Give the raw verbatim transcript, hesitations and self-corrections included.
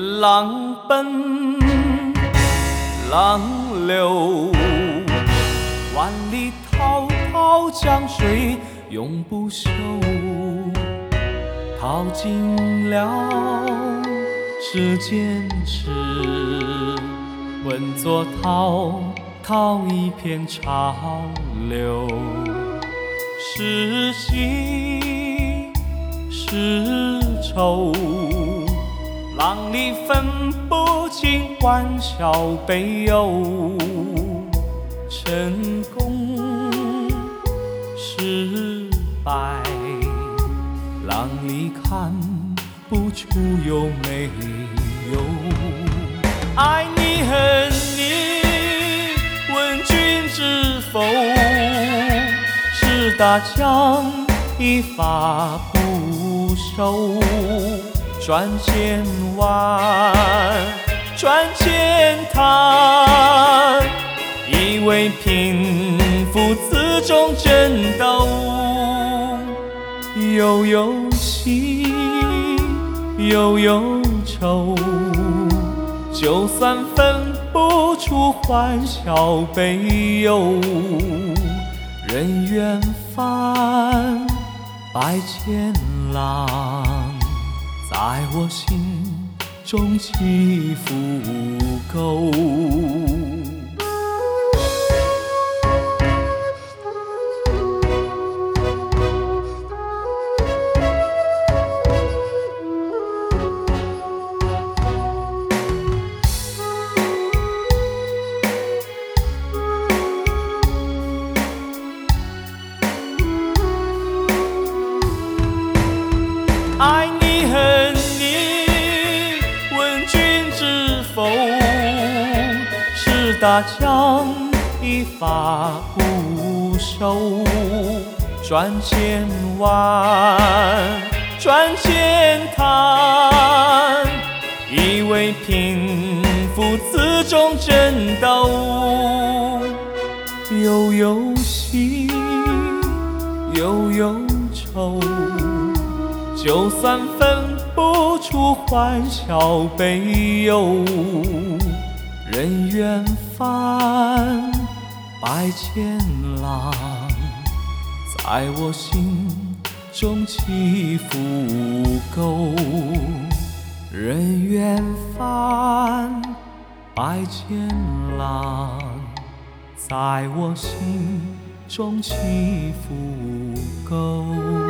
浪奔浪流，万里滔滔江水永不休。淘尽了世间事，混作滔滔一片潮流。是喜是愁，浪里分不清欢笑悲忧。成功失败，浪里看不出有没有。爱你恨你问君知否，是大江一发不收。转千弯转千滩，以为贫富此中争斗。悠悠喜悠悠愁，就算分不出欢笑悲忧。人愿翻百千浪，在我心中起伏沟。爱你恨你问君知否，是大江一发不收。转千弯转千滩，以为贫富此中争斗。悠悠喜悠悠愁，就算分不出欢笑悲忧。人愿翻百千浪，在我心中起伏沟。人愿翻百千浪，在我心中起伏沟。